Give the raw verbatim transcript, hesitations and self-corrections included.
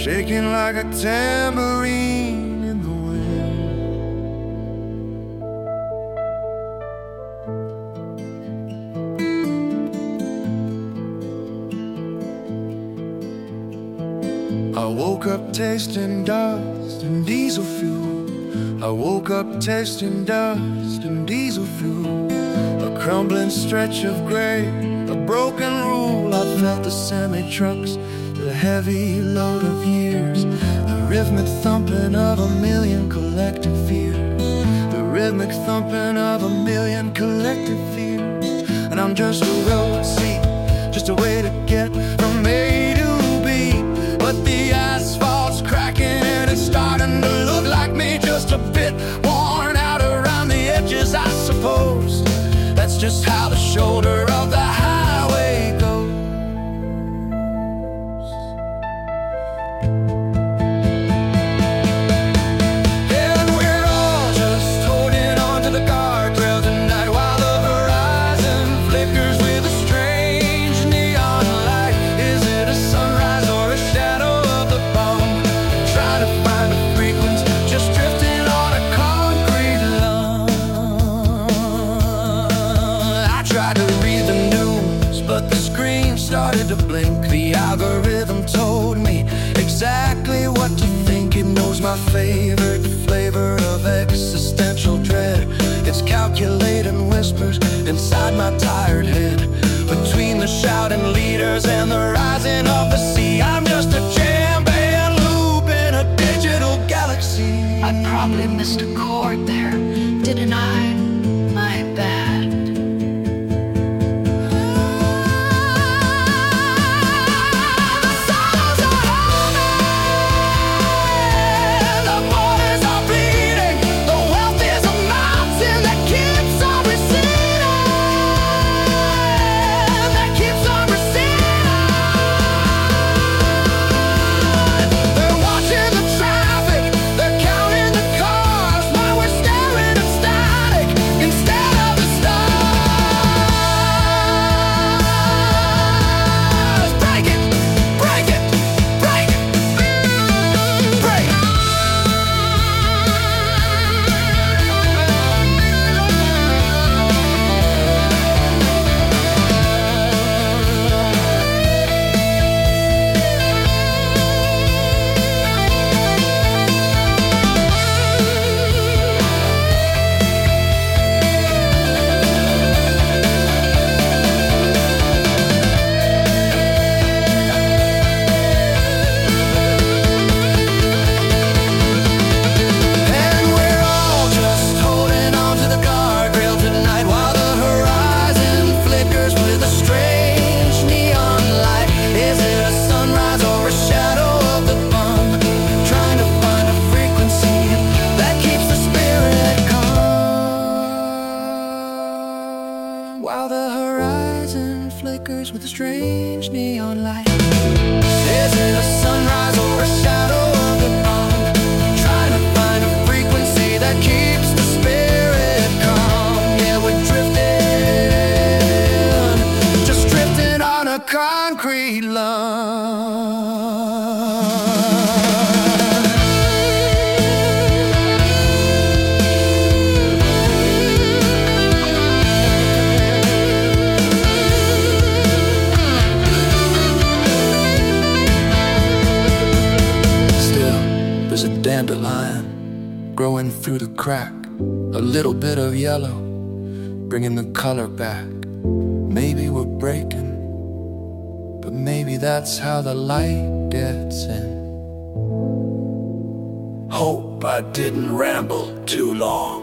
shaking like a tambourine in the wind. I woke up tasting dust and diesel fuel. I woke up tasting dust and diesel fuel. A crumbling stretch of gray, a broken rule. I felt the semi-trucks, the heavy load of years, the rhythmic thumping of a million collective fears, the rhythmic thumping of a million collective fears. And I'm just a road seat, just a way to get from A to B. But the asphalt's cracking and it's starting to look like me, just a bit worn out around the edges, I suppose. That's just how the shoulder of the highway goes. And we're all just holding on to the guardrail tonight, while the horizon flickers with a strange neon light. Is it a sunrise or a shadow of the bomb? Try to find a frequency, just drifting on a concrete lawn. I tried to read the news, but the screen started to blink. The algorithm told me exactly what to think. It knows my favorite flavor of existential dread. It's calculating whispers inside my tired head. Between the shouting leaders and the rising of the sea, I'm just a jam band loop in a digital galaxy. I probably missed a chord there, didn't I? My bad. The sounds are humming, the borders are bleeding, the wealth is a mountain that keeps on receding, that keeps on receding. They're watching the traffic, they're counting the cars, while we're staring at static instead of the stars. Break it, break it, break it, break it. And we're all just holding on to the guardrail tonight, while the horizon flickers with a strange neon light. Is it a sunrise or a shadow of the bomb? Trying to find a frequency that keeps the spirit calm, while the horizon flickers with a strange neon light. Is it a sunrise or a shadow of the bomb? Trying to find a frequency that keeps the spirit calm. Yeah, we're drifting, just drifting on a concrete lawn. Still, there's a dandelion growing through the crack, a little bit of yellow, bringing the color back. Maybe we're breaking, but maybe that's how the light gets in. Hope I didn't ramble too long.